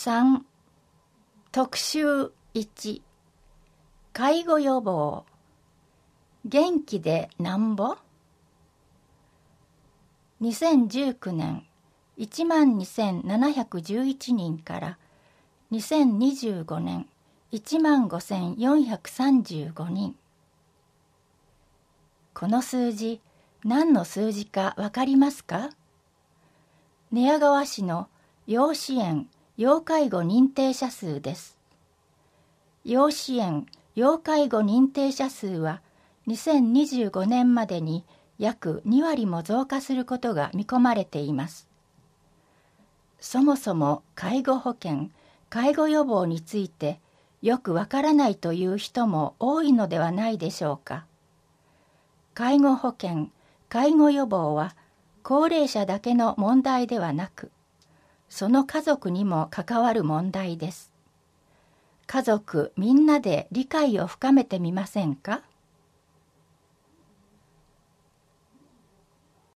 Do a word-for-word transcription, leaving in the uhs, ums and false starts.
さん. 特集いち介護予防元気でなんぼ。にせんじゅうきゅうねんいちまんにせんななひゃくじゅういちにんからにせんにじゅうごねんいちまんごせんよんひゃくさんじゅうごにん。この数字何の数字かわかりますか？寝屋川市の要支援・要介護認定者数です。要支援・要介護認定者数はにせんにじゅうごねんまでに約にわりも増加することが見込まれています。そもそも介護保険・介護予防についてよくわからないという人も多いのではないでしょうか。介護保険・介護予防は高齢者だけの問題ではなく、その家族にも関わる問題です。家族みんなで理解を深めてみませんか？